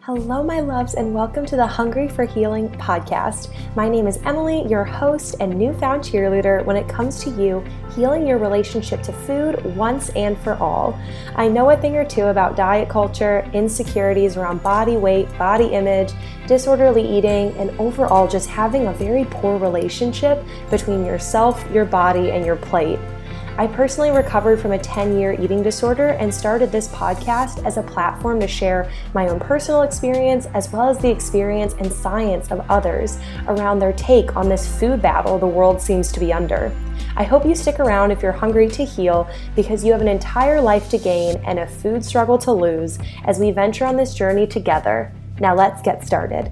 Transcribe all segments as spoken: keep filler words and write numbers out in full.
Hello, my loves, and welcome to the Hungry for Healing podcast. My name is Emily, your host and newfound cheerleader when it comes to you healing your relationship to food once and for all. I know a thing or two about diet culture, insecurities around body weight, body image, disorderly eating, and overall just having a very poor relationship between yourself, your body, and your plate. I personally recovered from a ten-year eating disorder and started this podcast as a platform to share my own personal experience as well as the experience and science of others around their take on this food battle the world seems to be under. I hope you stick around if you're hungry to heal because you have an entire life to gain and a food struggle to lose as we venture on this journey together. Now let's get started.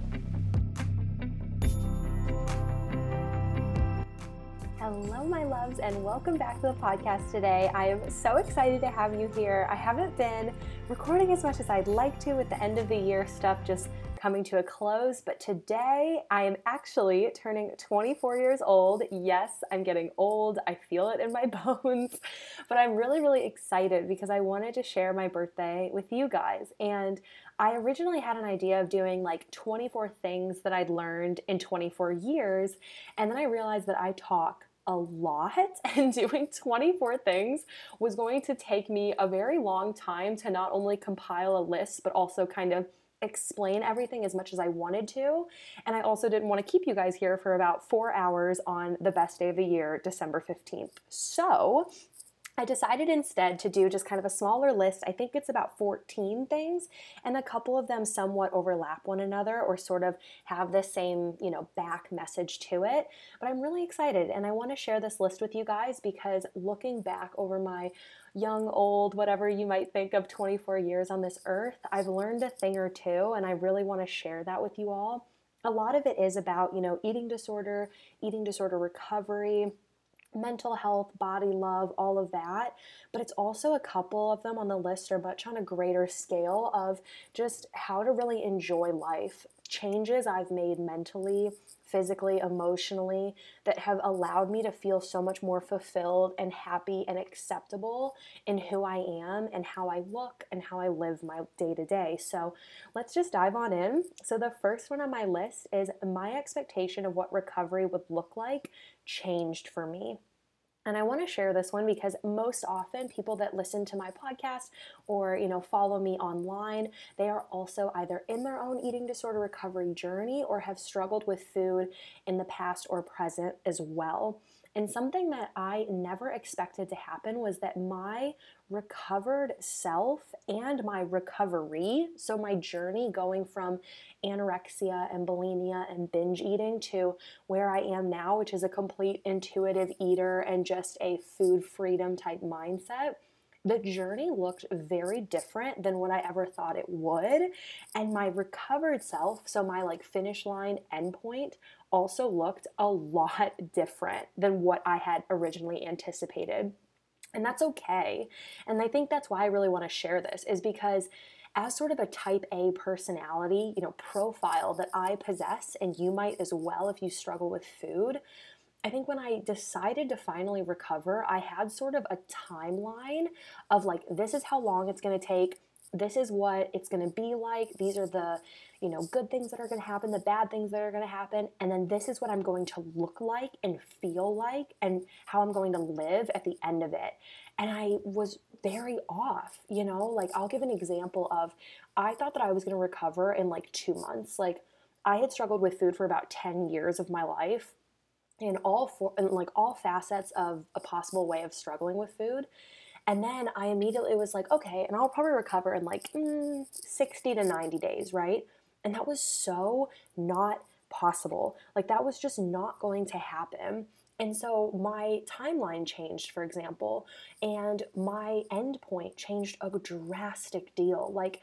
Hello, my loves, and welcome back to the podcast today. I am so excited to have you here. I haven't been recording as much as I'd like to with the end of the year stuff just coming to a close, but today I am actually turning twenty-four years old. Yes, I'm getting old. I feel it in my bones, but I'm really, really excited because I wanted to share my birthday with you guys. And I originally had an idea of doing like twenty-four things that I'd learned in twenty-four years, and then I realized that I talk a lot, and doing twenty-four things was going to take me a very long time to not only compile a list, but also kind of explain everything as much as I wanted to. And I also didn't want to keep you guys here for about four hours on the best day of the year, December fifteenth. So I decided instead to do just kind of a smaller list. I think it's about fourteen things, and a couple of them somewhat overlap one another or sort of have the same, you know, back message to it. But I'm really excited, and I want to share this list with you guys because looking back over my young, old, whatever you might think of twenty-four years on this earth, I've learned a thing or two, and I really want to share that with you all. A lot of it is about, you know, eating disorder, eating disorder recovery, mental health, body love, all of that. But it's also a couple of them on the list are much on a greater scale of just how to really enjoy life. Changes I've made mentally, physically, emotionally that have allowed me to feel so much more fulfilled and happy and acceptable in who I am and how I look and how I live my day to day. So let's just dive on in. So the first one on my list is my expectation of what recovery would look like changed for me. And I want to share this one because most often people that listen to my podcast or, you know, follow me online, they are also either in their own eating disorder recovery journey or have struggled with food in the past or present as well. And something that I never expected to happen was that my recovered self and my recovery, so my journey going from anorexia and bulimia and binge eating to where I am now, which is a complete intuitive eater and just a food freedom type mindset, the journey looked very different than what I ever thought it would. And my recovered self, so my like finish line endpoint, also looked a lot different than what I had originally anticipated. And that's okay. And I think that's why I really want to share this, is because as sort of a type A personality, you know, profile that I possess, and you might as well if you struggle with food, I think when I decided to finally recover, I had sort of a timeline of like, this is how long it's going to take. This is what it's going to be like. These are the, you know, good things that are going to happen, the bad things that are going to happen. And then this is what I'm going to look like and feel like and how I'm going to live at the end of it. And I was very off, you know, like I'll give an example of, I thought that I was going to recover in like two months. Like I had struggled with food for about ten years of my life in all four, in like all facets of a possible way of struggling with food. And then I immediately was like, okay, and I'll probably recover in like mm, sixty to ninety days, right? And that was so not possible. Like that was just not going to happen. And so my timeline changed, for example, and my endpoint changed a drastic deal. Like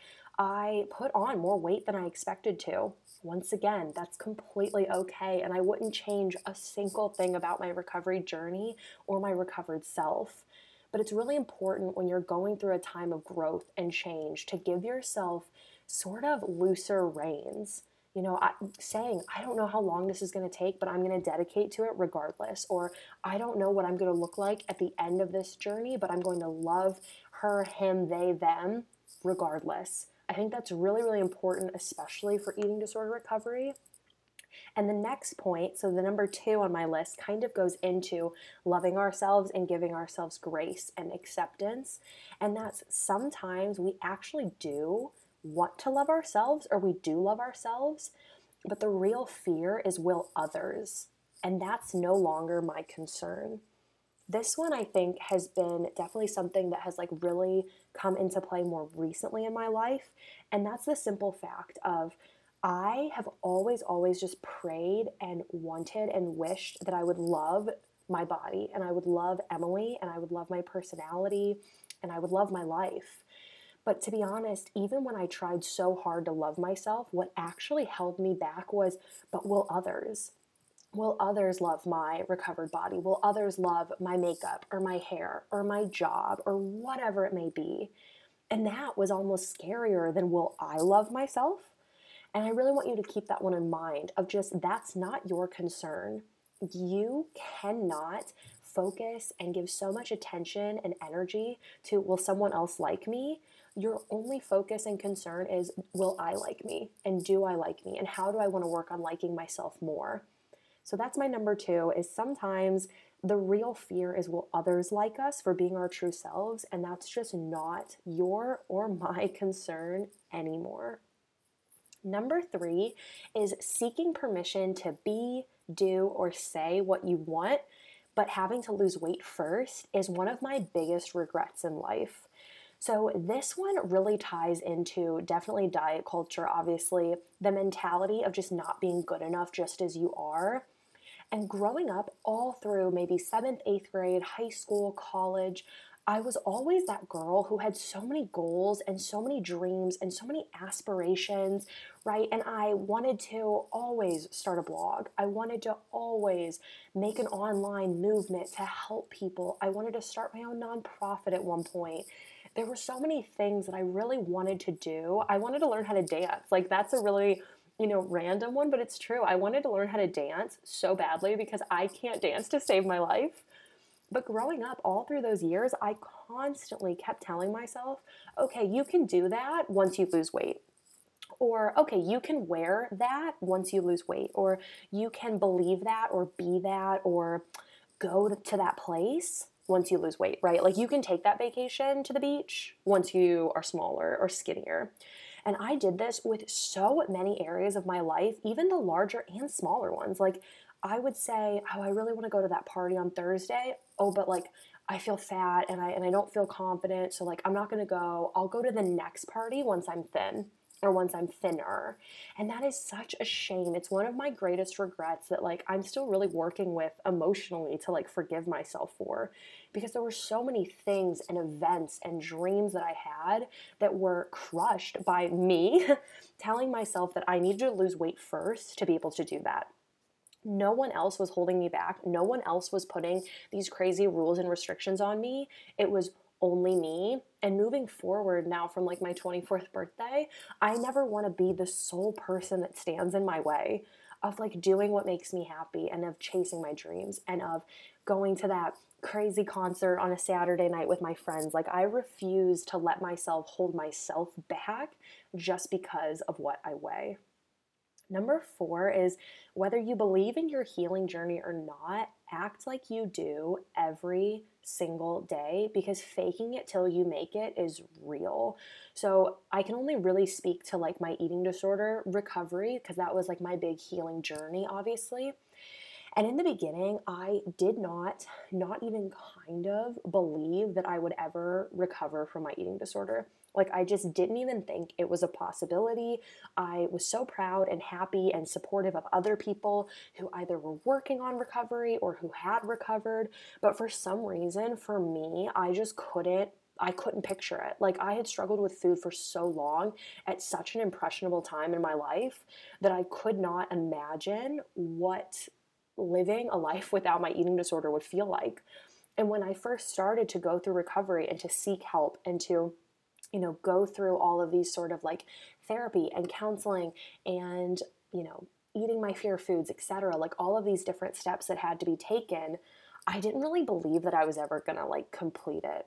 I put on more weight than I expected to. Once again, that's completely okay. And I wouldn't change a single thing about my recovery journey or my recovered self. But it's really important when you're going through a time of growth and change to give yourself sort of looser reins. You know, I, saying, I don't know how long this is going to take, but I'm going to dedicate to it regardless. Or I don't know what I'm going to look like at the end of this journey, but I'm going to love her, him, they, them regardless. I think that's really, really important, especially for eating disorder recovery. And the next point, so the number two on my list, kind of goes into loving ourselves and giving ourselves grace and acceptance. And that's sometimes we actually do want to love ourselves, or we do love ourselves, but the real fear is, will others? And that's no longer my concern. This one, I think, has been definitely something that has like really come into play more recently in my life. And that's the simple fact of, I have always, always just prayed and wanted and wished that I would love my body, and I would love Emily, and I would love my personality, and I would love my life. But to be honest, even when I tried so hard to love myself, what actually held me back was, but will others? Will others love my recovered body? Will others love my makeup or my hair or my job or whatever it may be? And that was almost scarier than, will I love myself? And I really want you to keep that one in mind of just, that's not your concern. You cannot focus and give so much attention and energy to, will someone else like me? Your only focus and concern is, will I like me? And do I like me? And how do I want to work on liking myself more? So that's my number two, is sometimes the real fear is, will others like us for being our true selves? And that's just not your or my concern anymore. Number three is seeking permission to be, do, or say what you want, but having to lose weight first is one of my biggest regrets in life. So this one really ties into definitely diet culture, obviously, the mentality of just not being good enough just as you are. And growing up all through maybe seventh, eighth grade, high school, college, I was always that girl who had so many goals and so many dreams and so many aspirations, right? And I wanted to always start a blog. I wanted to always make an online movement to help people. I wanted to start my own nonprofit at one point. There were so many things that I really wanted to do. I wanted to learn how to dance. Like, that's a really, you know, random one, but it's true. I wanted to learn how to dance so badly because I can't dance to save my life. But growing up all through those years, I constantly kept telling myself, okay, you can do that once you lose weight. Or, okay, you can wear that once you lose weight. Or you can believe that or be that or go to that place once you lose weight, right? Like, you can take that vacation to the beach once you are smaller or skinnier. And I did this with so many areas of my life, even the larger and smaller ones. Like, I would say, oh, I really want to go to that party on Thursday. Oh, but like, I feel fat and I and I don't feel confident. So like, I'm not going to go. I'll go to the next party once I'm thin or once I'm thinner. And that is such a shame. It's one of my greatest regrets that like, I'm still really working with emotionally to like forgive myself for, because there were so many things and events and dreams that I had that were crushed by me telling myself that I needed to lose weight first to be able to do that. No one else was holding me back. No one else was putting these crazy rules and restrictions on me. It was only me. And moving forward now from like my twenty-fourth birthday, I never want to be the sole person that stands in my way of like doing what makes me happy and of chasing my dreams and of going to that crazy concert on a Saturday night with my friends. Like, I refuse to let myself hold myself back just because of what I weigh. Number four is, whether you believe in your healing journey or not, act like you do every single day, because faking it till you make it is real. So I can only really speak to like my eating disorder recovery, because that was like my big healing journey, obviously. And in the beginning, I did not, not even kind of believe that I would ever recover from my eating disorder. Like, I just didn't even think it was a possibility. I was so proud and happy and supportive of other people who either were working on recovery or who had recovered. But for some reason, for me, I just couldn't I couldn't picture it. Like, I had struggled with food for so long at such an impressionable time in my life that I could not imagine what living a life without my eating disorder would feel like. And when I first started to go through recovery and to seek help and to, you know, go through all of these sort of like therapy and counseling and, you know, eating my fear foods, et cetera, like all of these different steps that had to be taken, I didn't really believe that I was ever going to like complete it.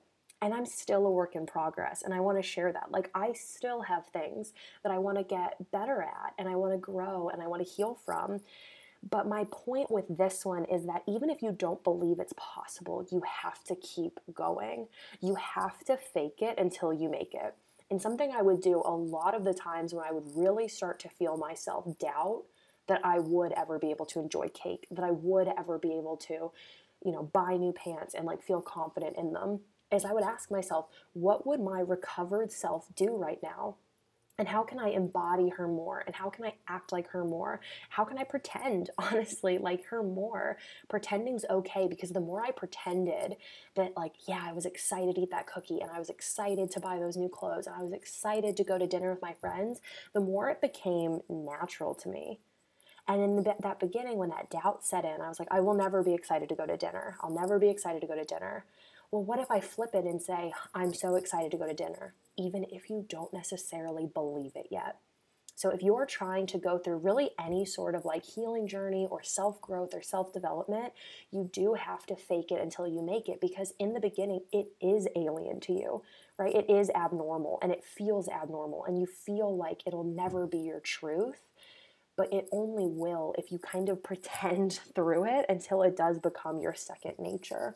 And I'm still a work in progress, and I want to share that. Like, I still have things that I want to get better at, and I want to grow, and I want to heal from. But my point with this one is that even if you don't believe it's possible, you have to keep going. You have to fake it until you make it. And something I would do a lot of the times when I would really start to feel myself doubt that I would ever be able to enjoy cake, that I would ever be able to, you know, buy new pants and like feel confident in them, is I would ask myself, what would my recovered self do right now? And how can I embody her more? And how can I act like her more? How can I pretend, honestly, like her more? Pretending's okay, because the more I pretended that, like, yeah, I was excited to eat that cookie, and I was excited to buy those new clothes, and I was excited to go to dinner with my friends, the more it became natural to me. And in the, that beginning, when that doubt set in, I was like, I will never be excited to go to dinner. I'll never be excited to go to dinner. Well, what if I flip it and say, I'm so excited to go to dinner, even if you don't necessarily believe it yet? So if you're trying to go through really any sort of like healing journey or self-growth or self-development, you do have to fake it until you make it, because in the beginning, it is alien to you, right? It is abnormal, and it feels abnormal, and you feel like it'll never be your truth. But it only will if you kind of pretend through it until it does become your second nature.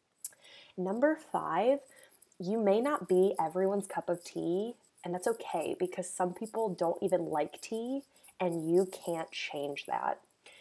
Number five, you may not be everyone's cup of tea, and that's okay, because some people don't even like tea, and you can't change that.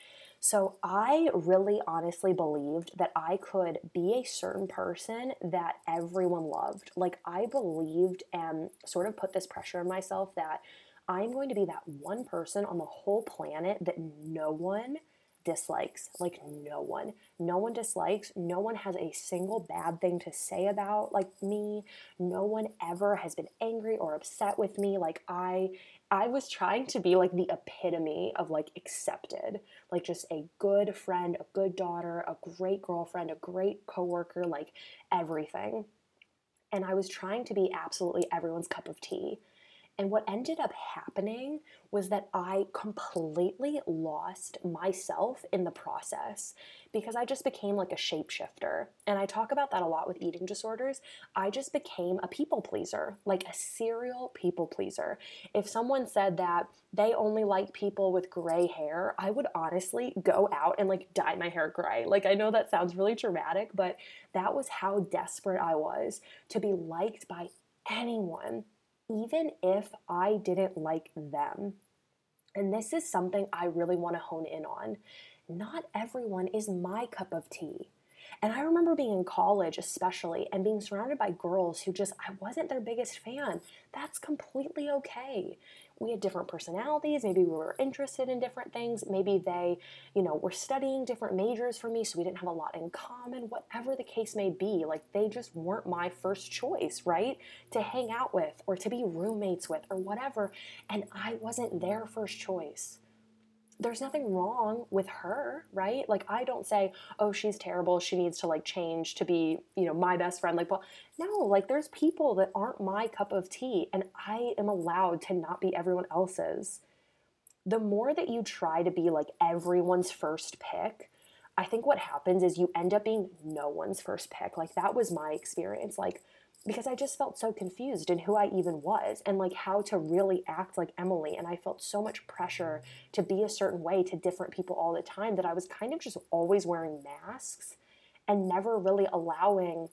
So I really honestly believed that I could be a certain person that everyone loved. Like, I believed and sort of put this pressure on myself that I'm going to be that one person on the whole planet that no one dislikes. Like, no one. No one dislikes. No one has a single bad thing to say about, like, me. No one ever has been angry or upset with me. Like, I I was trying to be like the epitome of like accepted. Like, just a good friend, a good daughter, a great girlfriend, a great coworker, like everything. And I was trying to be absolutely everyone's cup of tea. And what ended up happening was that I completely lost myself in the process, because I just became like a shapeshifter. And I talk about that a lot with eating disorders. I just became a people pleaser, like a serial people pleaser. If someone said that they only like people with gray hair, I would honestly go out and like dye my hair gray. Like, I know that sounds really dramatic, but that was how desperate I was to be liked by anyone, even if I didn't like them. And this is something I really want to hone in on. Not everyone is my cup of tea. And I remember being in college especially and being surrounded by girls who just, I wasn't their biggest fan. That's completely okay. We had different personalities. Maybe we were interested in different things. Maybe they, you know, were studying different majors from me, so we didn't have a lot in common. Whatever the case may be, like, they just weren't my first choice, right? To hang out with or to be roommates with or whatever. And I wasn't their first choice. There's nothing wrong with her, right? Like, I don't say, oh, she's terrible, she needs to like change to be, you know, my best friend. Like, well, no, like, there's people that aren't my cup of tea, and I am allowed to not be everyone else's. The more that you try to be like everyone's first pick, I think what happens is you end up being no one's first pick. Like, that was my experience. Like, because I just felt so confused in who I even was and like how to really act like Emily. And I felt so much pressure to be a certain way to different people all the time that I was kind of just always wearing masks and never really allowing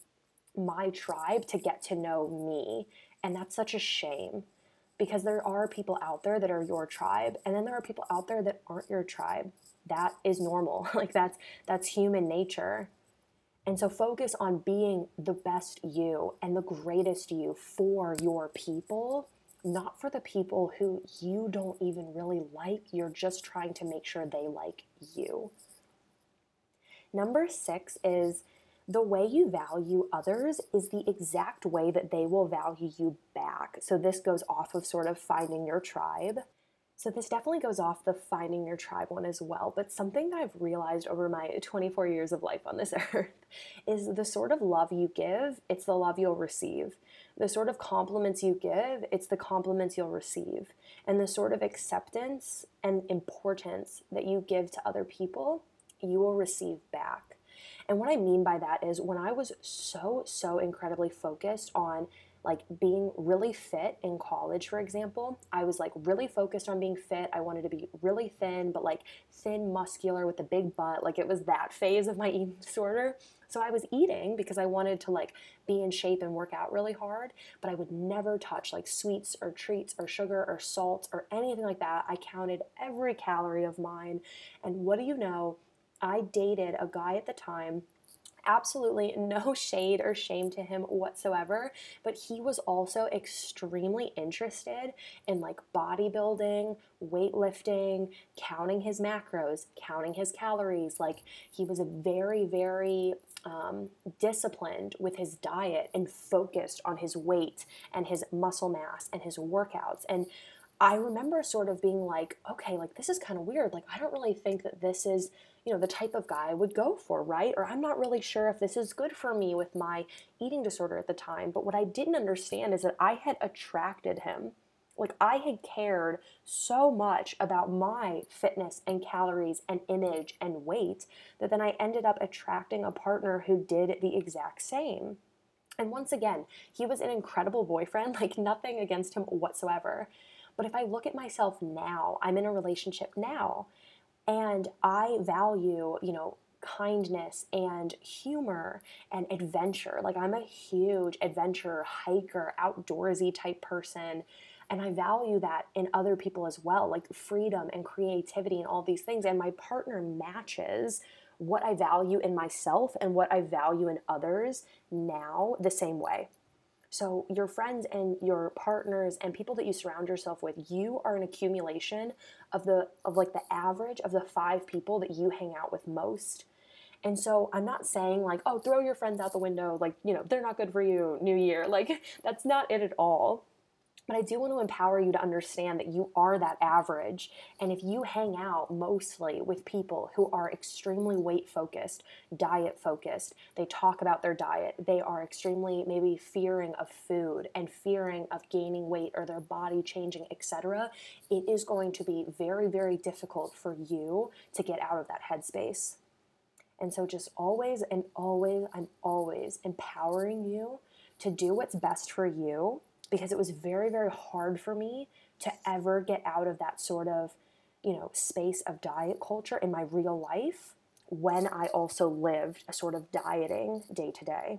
my tribe to get to know me. And that's such a shame, because there are people out there that are your tribe, and then there are people out there that aren't your tribe. That is normal. Like, that's that's human nature. And so focus on being the best you and the greatest you for your people, not for the people who you don't even really like. You're just trying to make sure they like you. Number six is the way you value others is the exact way that they will value you back. So this goes off of sort of finding your tribe. So this definitely goes off the finding your tribe one as well. But something that I've realized over my twenty-four years of life on this earth is the sort of love you give, it's the love you'll receive. The sort of compliments you give, it's the compliments you'll receive. And the sort of acceptance and importance that you give to other people, you will receive back. And what I mean by that is when I was so, so incredibly focused on like being really fit in college, for example, I was like really focused on being fit. I wanted to be really thin, but like thin, muscular with a big butt. Like it was that phase of my eating disorder. So I was eating because I wanted to like be in shape and work out really hard, but I would never touch like sweets or treats or sugar or salt or anything like that. I counted every calorie of mine. And what do you know? I dated a guy at the time, absolutely no shade or shame to him whatsoever, but he was also extremely interested in like bodybuilding, weightlifting, counting his macros, counting his calories. Like he was a very, very um, disciplined with his diet and focused on his weight and his muscle mass and his workouts. And I remember sort of being like, okay, like this is kind of weird. Like I don't really think that this is, you know, the type of guy I would go for, right? Or I'm not really sure if this is good for me with my eating disorder at the time. But what I didn't understand is that I had attracted him. Like I had cared so much about my fitness and calories and image and weight that then I ended up attracting a partner who did the exact same. And once again, he was an incredible boyfriend, like nothing against him whatsoever. But if I look at myself now, I'm in a relationship now, and I value, you know, kindness and humor and adventure. Like I'm a huge adventurer, hiker, outdoorsy type person. And I value that in other people as well, like freedom and creativity and all these things. And my partner matches what I value in myself and what I value in others now the same way. So your friends and your partners and people that you surround yourself with, you are an accumulation of the of like the average of the five people that you hang out with most. And so I'm not saying like, oh, throw your friends out the window, like, you know, they're not good for you, new year. Like that's not it at all. But I do want to empower you to understand that you are that average. And if you hang out mostly with people who are extremely weight focused, diet focused, they talk about their diet, they are extremely maybe fearing of food and fearing of gaining weight or their body changing, et cetera, it is going to be very, very difficult for you to get out of that headspace. And so just always and always, I'm always empowering you to do what's best for you, because it was very, very hard for me to ever get out of that sort of, you know, space of diet culture in my real life when I also lived a sort of dieting day to day.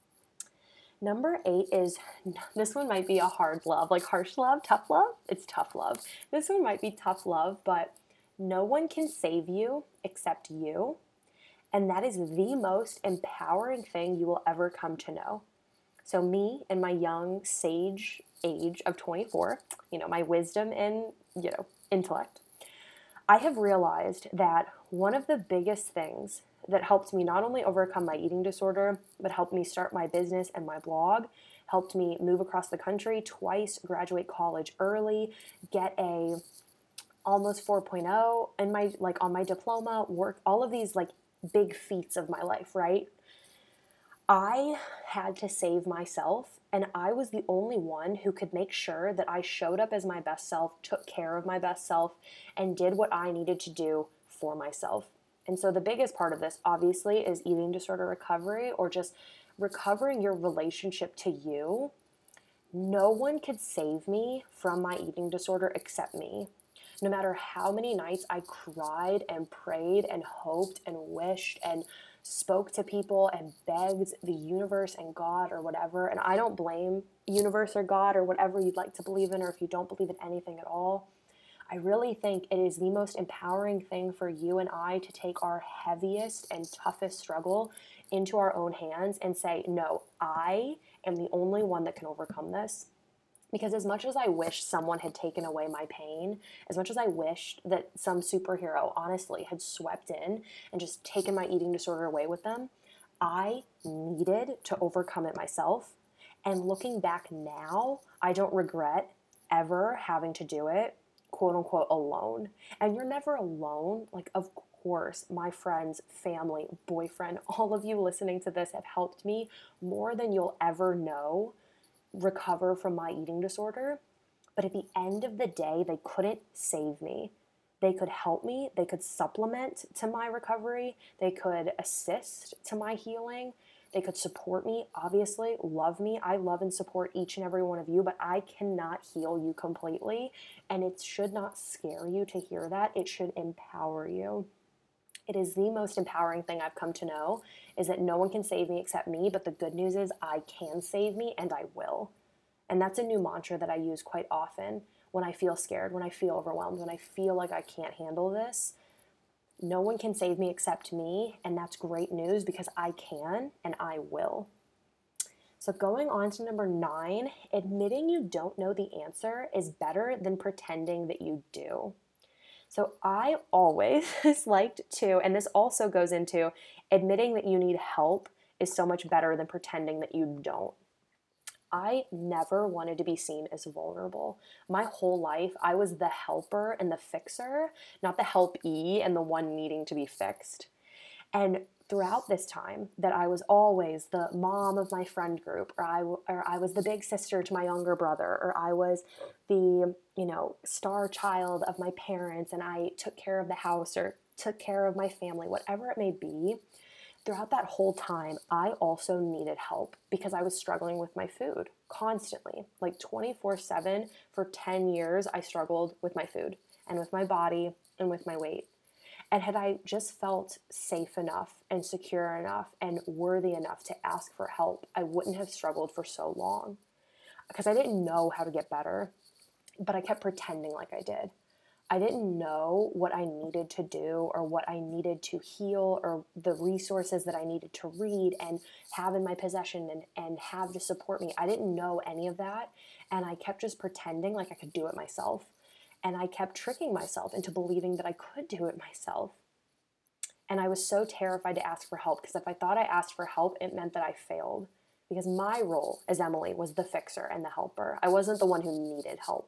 Number eight is, this one might be a hard love, like harsh love, tough love. It's tough love. This one might be tough love, but no one can save you except you. And that is the most empowering thing you will ever come to know. So me in my young sage age of twenty-four, you know, my wisdom and, you know, intellect, I have realized that one of the biggest things that helped me not only overcome my eating disorder, but helped me start my business and my blog, helped me move across the country twice, graduate college early, get a almost four point oh in my, like on my diploma, work, all of these like big feats of my life, right? I had to save myself, and I was the only one who could make sure that I showed up as my best self, took care of my best self, and did what I needed to do for myself. And so the biggest part of this, obviously, is eating disorder recovery, or just recovering your relationship to you. No one could save me from my eating disorder except me. No matter how many nights I cried and prayed and hoped and wished and spoke to people and begged the universe and God or whatever. And I don't blame universe or God or whatever you'd like to believe in, or if you don't believe in anything at all. I really think it is the most empowering thing for you and I to take our heaviest and toughest struggle into our own hands and say, no, I am the only one that can overcome this. Because as much as I wish someone had taken away my pain, as much as I wished that some superhero honestly had swept in and just taken my eating disorder away with them, I needed to overcome it myself. And looking back now, I don't regret ever having to do it, quote unquote, alone. And you're never alone. Like, of course, my friends, family, boyfriend, all of you listening to this have helped me more than you'll ever know recover from my eating disorder. But at the end of the day, they couldn't save me. They could help me. They could supplement to my recovery. They could assist to my healing. They could support me, obviously, love me. I love and support each and every one of you, but I cannot heal you completely. And it should not scare you to hear that. It should empower you. It is the most empowering thing I've come to know, is that no one can save me except me. But the good news is I can save me, and I will. And that's a new mantra that I use quite often when I feel scared, when I feel overwhelmed, when I feel like I can't handle this. No one can save me except me, and that's great news because I can and I will. So going on to number nine, admitting you don't know the answer is better than pretending that you do. So I always liked to, and this also goes into admitting that you need help is so much better than pretending that you don't. I never wanted to be seen as vulnerable. My whole life, I was the helper and the fixer, not the helpee and the one needing to be fixed. And throughout this time that I was always the mom of my friend group, or I, or I was the big sister to my younger brother, or I was the, you know, star child of my parents, and I took care of the house or took care of my family, whatever it may be. Throughout that whole time, I also needed help because I was struggling with my food constantly, like twenty-four seven. For ten years, I struggled with my food and with my body and with my weight. And had I just felt safe enough and secure enough and worthy enough to ask for help, I wouldn't have struggled for so long because I didn't know how to get better, but I kept pretending like I did. I didn't know what I needed to do or what I needed to heal or the resources that I needed to read and have in my possession and, and have to support me. I didn't know any of that. And I kept just pretending like I could do it myself. And I kept tricking myself into believing that I could do it myself. And I was so terrified to ask for help because if I thought I asked for help, it meant that I failed. Because my role as Emily was the fixer and the helper. I wasn't the one who needed help.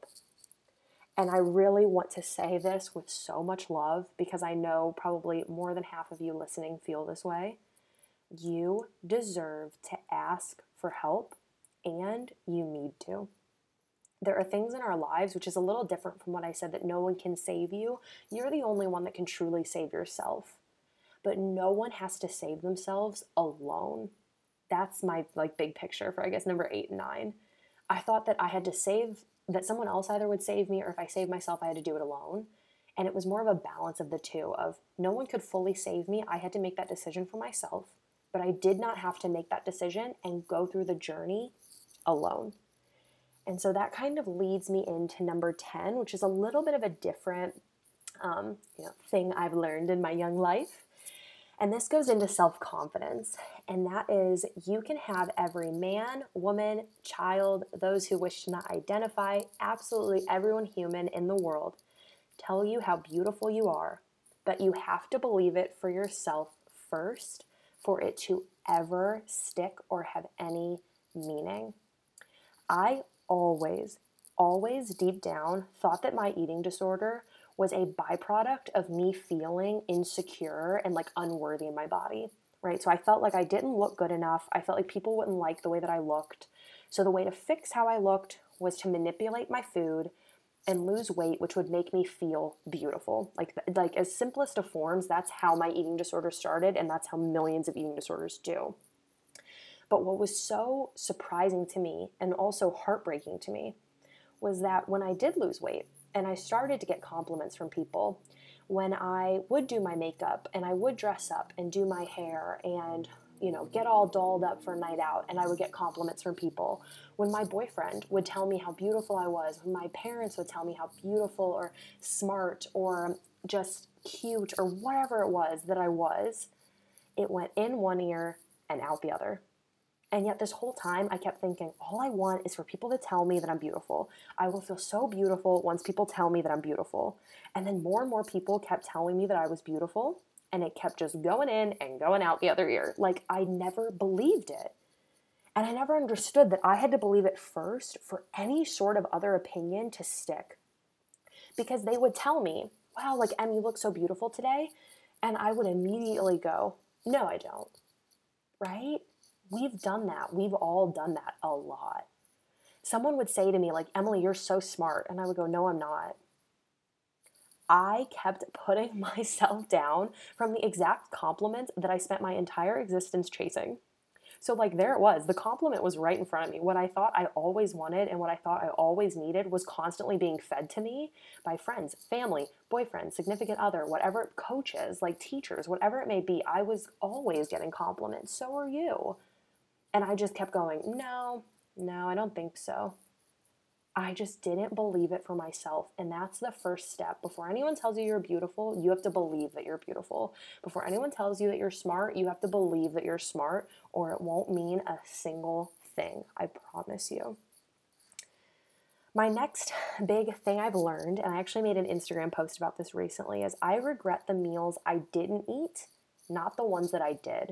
And I really want to say this with so much love because I know probably more than half of you listening feel this way. You deserve to ask for help, and you need to. There are things in our lives, which is a little different from what I said, that no one can save you. You're the only one that can truly save yourself. But no one has to save themselves alone. That's my like big picture for, I guess, number eight and nine. I thought that I had to save that someone else either would save me, or if I saved myself, I had to do it alone. And it was more of a balance of the two, of no one could fully save me. I had to make that decision for myself, but I did not have to make that decision and go through the journey alone. And so that kind of leads me into number ten, which is a little bit of a different um, you know, thing I've learned in my young life. And this goes into self-confidence, and that is you can have every man, woman, child, those who wish to not identify, absolutely everyone human in the world tell you how beautiful you are, but you have to believe it for yourself first for it to ever stick or have any meaning. I always, always deep down thought that my eating disorder was a byproduct of me feeling insecure and like unworthy in my body, right? So I felt like I didn't look good enough. I felt like people wouldn't like the way that I looked. So the way to fix how I looked was to manipulate my food and lose weight, which would make me feel beautiful. Like, like as simplest of forms, that's how my eating disorder started, and that's how millions of eating disorders do. But what was so surprising to me and also heartbreaking to me was that when I did lose weight, and I started to get compliments from people when I would do my makeup and I would dress up and do my hair and, you know, get all dolled up for a night out, and I would get compliments from people. When my boyfriend would tell me how beautiful I was, when my parents would tell me how beautiful or smart or just cute or whatever it was that I was, it went in one ear and out the other. And yet this whole time I kept thinking, all I want is for people to tell me that I'm beautiful. I will feel so beautiful once people tell me that I'm beautiful. And then more and more people kept telling me that I was beautiful, and it kept just going in and going out the other ear. Like I never believed it. And I never understood that I had to believe it first for any sort of other opinion to stick. Because they would tell me, wow, like, Em, you look so beautiful today. And I would immediately go, no, I don't. Right? We've done that. We've all done that a lot. Someone would say to me like, Emily, you're so smart. And I would go, no, I'm not. I kept putting myself down from the exact compliment that I spent my entire existence chasing. So like there it was. The compliment was right in front of me. What I thought I always wanted and what I thought I always needed was constantly being fed to me by friends, family, boyfriend, significant other, whatever, coaches, like teachers, whatever it may be. I was always getting compliments. So are you. And I just kept going, no, no, I don't think so. I just didn't believe it for myself. And that's the first step. Before anyone tells you you're beautiful, you have to believe that you're beautiful. Before anyone tells you that you're smart, you have to believe that you're smart, or it won't mean a single thing. I promise you. My next big thing I've learned, and I actually made an Instagram post about this recently, is I regret the meals I didn't eat, not the ones that I did.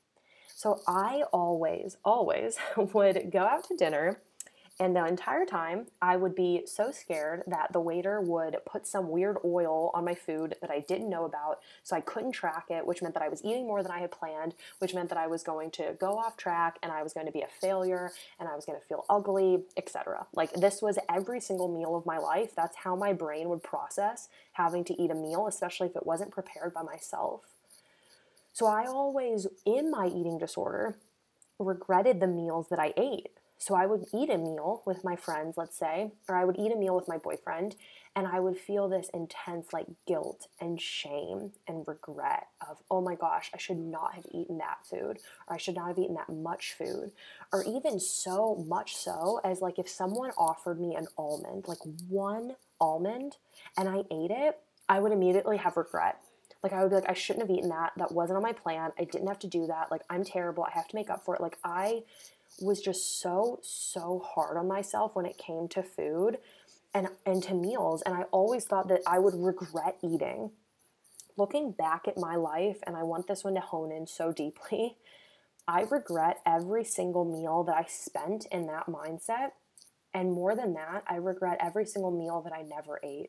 So I always, always would go out to dinner. And the entire time, I would be so scared that the waiter would put some weird oil on my food that I didn't know about, so I couldn't track it, which meant that I was eating more than I had planned, which meant that I was going to go off track, and I was going to be a failure, and I was going to feel ugly, et cetera. Like, this was every single meal of my life. That's how my brain would process having to eat a meal, especially if it wasn't prepared by myself. So I always, in my eating disorder, regretted the meals that I ate. So I would eat a meal with my friends, let's say, or I would eat a meal with my boyfriend, and I would feel this intense like guilt and shame and regret of, oh my gosh, I should not have eaten that food, or I should not have eaten that much food, or even so much so as like if someone offered me an almond, like one almond, and I ate it, I would immediately have regret. Like I would be like, I shouldn't have eaten that. That wasn't on my plan. I didn't have to do that. Like I'm terrible. I have to make up for it. Like I was just so, so hard on myself when it came to food and, and to meals. And I always thought that I would regret eating. Looking back at my life, and I want this one to hone in so deeply, I regret every single meal that I spent in that mindset. And more than that, I regret every single meal that I never ate.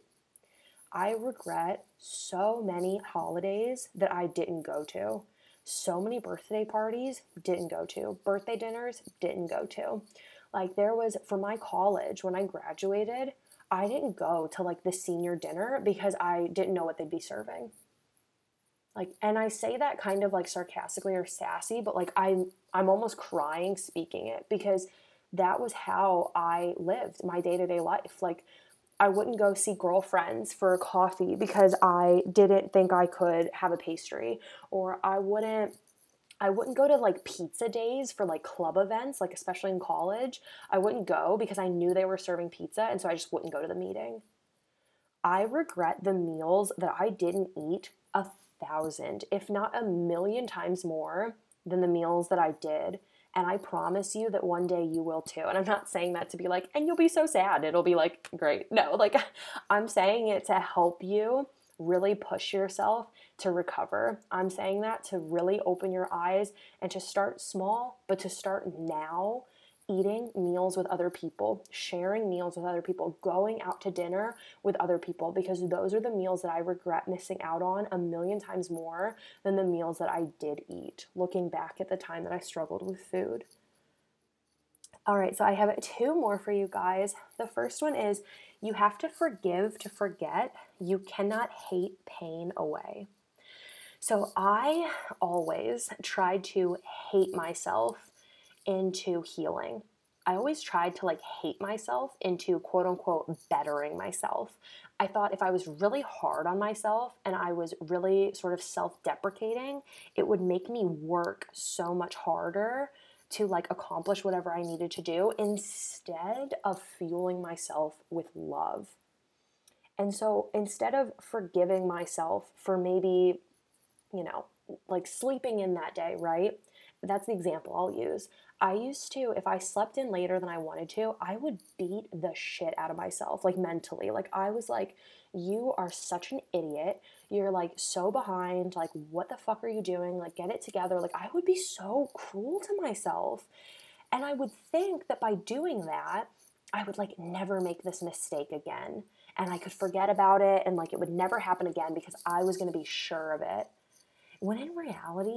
I regret so many holidays that I didn't go to. So many birthday parties, didn't go to. Birthday dinners, didn't go to. Like there was, for my college, when I graduated, I didn't go to like the senior dinner because I didn't know what they'd be serving. Like, and I say that kind of like sarcastically or sassy, but like I'm, I'm almost crying speaking it because that was how I lived my day-to-day life. Like I wouldn't go see girlfriends for coffee because I didn't think I could have a pastry, or I wouldn't I wouldn't go to like pizza days for like club events, like especially in college. I wouldn't go because I knew they were serving pizza, and so I just wouldn't go to the meeting. I regret the meals that I didn't eat a thousand, if not a million times more than the meals that I did. And I promise you that one day you will too. And I'm not saying that to be like, and you'll be so sad. It'll be like, great. No, like I'm saying it to help you really push yourself to recover. I'm saying that to really open your eyes and to start small, but to start now eating meals with other people, sharing meals with other people, going out to dinner with other people, because those are the meals that I regret missing out on a million times more than the meals that I did eat, looking back at the time that I struggled with food. All right, so I have two more for you guys. The first one is you have to forgive to forget. You cannot hate pain away. So I always tried to hate myself into healing. I always tried to like hate myself into quote unquote bettering myself. I thought if I was really hard on myself and I was really sort of self-deprecating, it would make me work so much harder to like accomplish whatever I needed to do instead of fueling myself with love. And so instead of forgiving myself for maybe, you know, like sleeping in that day, right? That's the example I'll use. I used to, if I slept in later than I wanted to, I would beat the shit out of myself, like mentally. Like I was like, you are such an idiot. You're like so behind. Like, what the fuck are you doing? Like, get it together. Like, I would be so cruel to myself. And I would think that by doing that, I would like never make this mistake again. And I could forget about it and like it would never happen again because I was going to be sure of it. When in reality,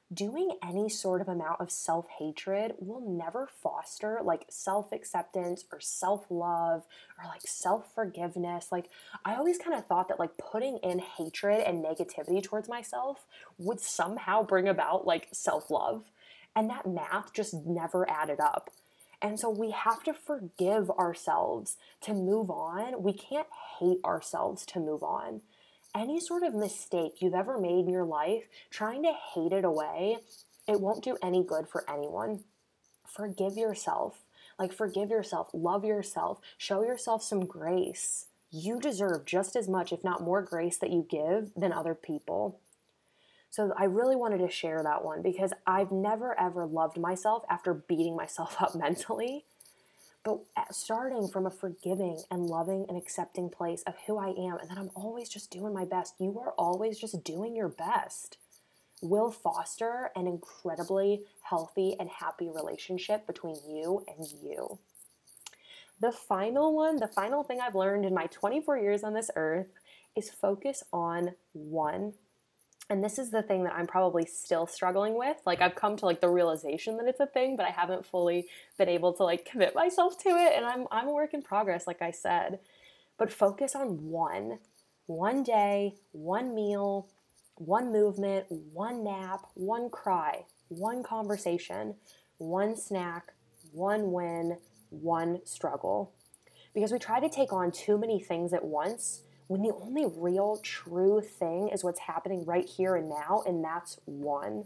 doing any sort of amount of self-hatred will never foster like self-acceptance or self-love or like self-forgiveness. Like I always kind of thought that like putting in hatred and negativity towards myself would somehow bring about like self-love. And that math just never added up. And so we have to forgive ourselves to move on. We can't hate ourselves to move on. Any sort of mistake you've ever made in your life, trying to hate it away, it won't do any good for anyone. Forgive yourself. Like forgive yourself, love yourself, show yourself some grace. You deserve just as much, if not more grace that you give than other people. So I really wanted to share that one because I've never ever loved myself after beating myself up mentally. But starting from a forgiving and loving and accepting place of who I am and that I'm always just doing my best, you are always just doing your best, will foster an incredibly healthy and happy relationship between you and you. The final one, the final thing I've learned in my twenty-four years on this earth is focus on one. And this is the thing that I'm probably still struggling with. Like I've come to like the realization that it's a thing, but I haven't fully been able to like commit myself to it. And I'm I'm a work in progress, like I said. But focus on one. One day, one meal, one movement, one nap, one cry, one conversation, one snack, one win, one struggle. Because we try to take on too many things at once when the only real true thing is what's happening right here and now, and that's one.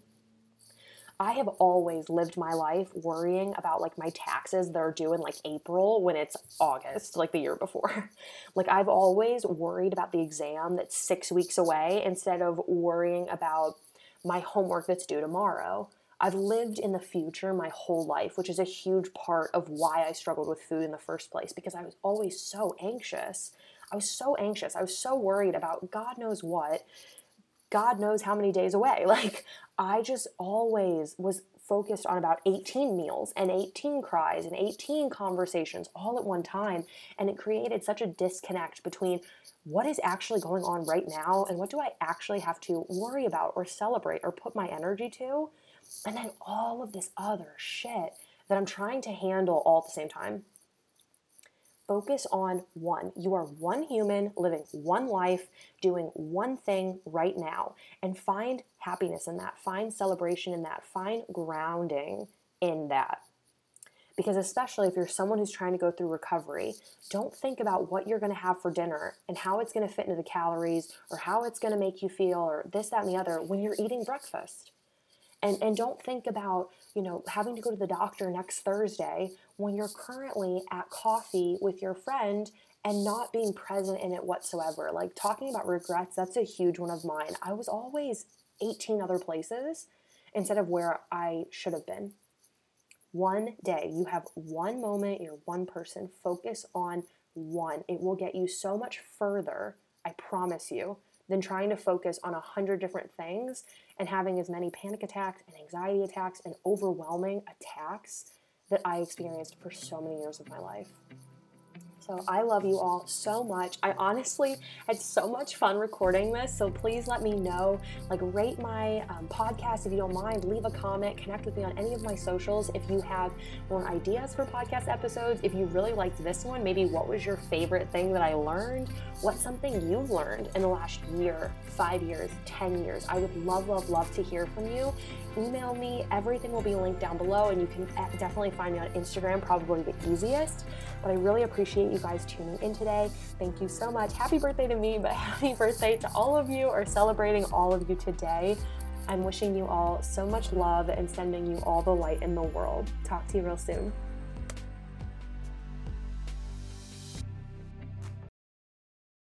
I have always lived my life worrying about like my taxes that are due in like April when it's August, like the year before. Like I've always worried about the exam that's six weeks away instead of worrying about my homework that's due tomorrow. I've lived in the future my whole life, which is a huge part of why I struggled with food in the first place, because I was always so anxious. I was so anxious. I was so worried about God knows what, God knows how many days away. Like I just always was focused on about eighteen meals and eighteen cries and eighteen conversations all at one time. And it created such a disconnect between what is actually going on right now and what do I actually have to worry about or celebrate or put my energy to. And then all of this other shit that I'm trying to handle all at the same time. Focus on one. You are one human living one life, doing one thing right now, and find happiness in that. Find celebration in that. Find grounding in that. Because especially if you're someone who's trying to go through recovery, don't think about what you're going to have for dinner and how it's going to fit into the calories or how it's going to make you feel or this, that, and the other when you're eating breakfast. And and don't think about, you know, having to go to the doctor next Thursday when you're currently at coffee with your friend and not being present in it whatsoever. Like talking about regrets, that's a huge one of mine. I was always eighteen other places instead of where I should have been. One day, you have one moment, you're one person. Focus on one. It will get you so much further, I promise you, than trying to focus on a hundred different things and having as many panic attacks and anxiety attacks and overwhelming attacks that I experienced for so many years of my life. So I love you all so much. I honestly had so much fun recording this, so please let me know. Like, rate my um, podcast if you don't mind. Leave a comment. Connect with me on any of my socials if you have more ideas for podcast episodes. If you really liked this one, maybe what was your favorite thing that I learned? What's something you've learned in the last year, five years, ten years? I would love, love, love to hear from you. Email me. Everything will be linked down below, and you can definitely find me on Instagram, probably the easiest. But I really appreciate you guys tuning in today. Thank you so much. Happy birthday to me, but happy birthday to all of you, or celebrating all of you today. I'm wishing you all so much love and sending you all the light in the world. Talk to you real soon.